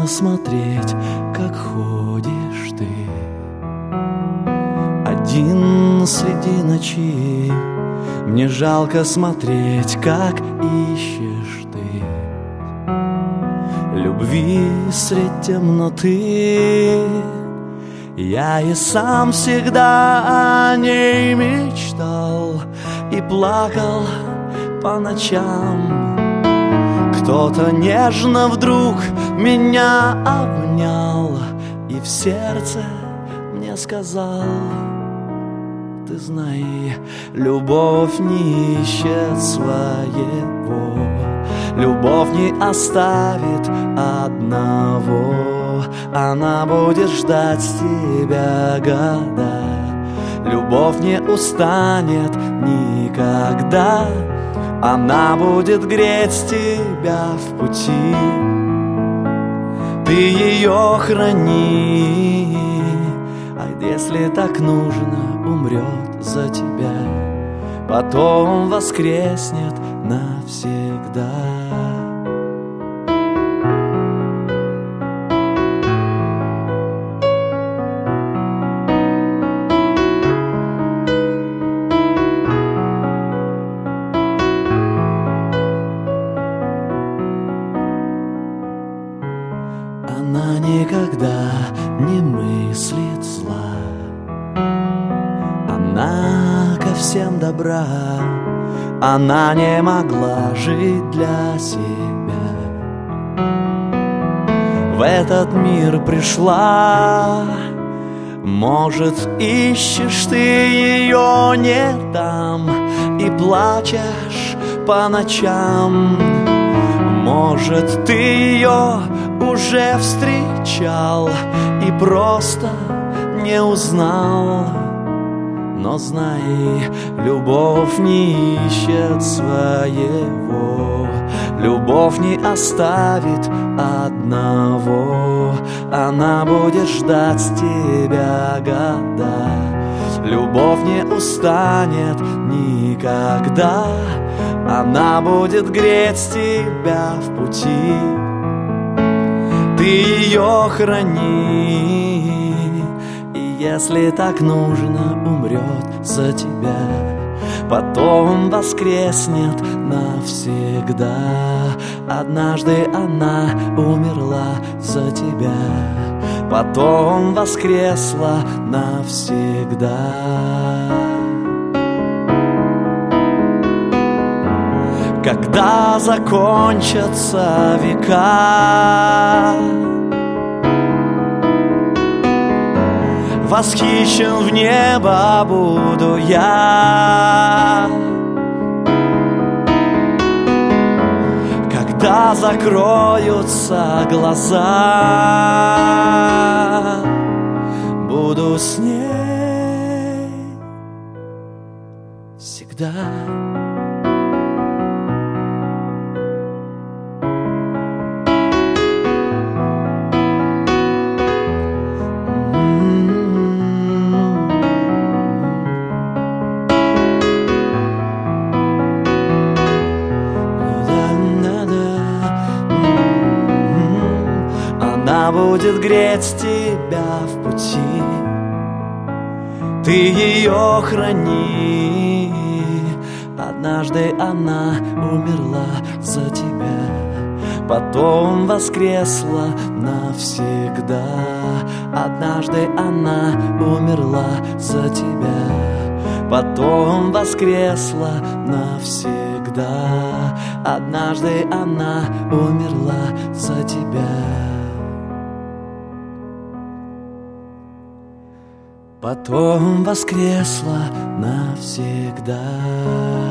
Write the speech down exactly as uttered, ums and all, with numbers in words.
смотреть, как ходишь ты один среди ночи. Мне жалко смотреть, как ищешь ты любви средь темноты. Я и сам всегда о ней мечтал и плакал по ночам. Кто-то нежно вдруг меня обнял и в сердце мне сказал: ты знай, любовь не ищет своего, любовь не оставит одного, она будет ждать тебя года. Любовь не устанет никогда, она будет греть тебя в пути. Ты ее храни, а если так нужно, умрет за тебя, потом воскреснет навсегда. Она никогда не мыслит зла, она ко всем добра, она не могла жить для себя. В этот мир пришла, может, ищешь ты ее не там и плачешь по ночам. Может, ты ее уже встречал и просто не узнал. Но знай, любовь не ищет своего, любовь не оставит одного, она будет ждать тебя года. Любовь не устанет никогда, она будет греть тебя в пути. Ты ее храни, и если так нужно, умрет за тебя, потом воскреснет навсегда. Однажды она умерла за тебя, потом воскресла навсегда. Когда закончатся века, восхищен в небо буду я. Когда закроются глаза, буду с ней всегда. Она будет греть тебя в пути, ты ее храни. Однажды она умерла за тебя, потом воскресла навсегда. Однажды она умерла за тебя, потом воскресла навсегда. Однажды она умерла за тебя, потом воскресла навсегда.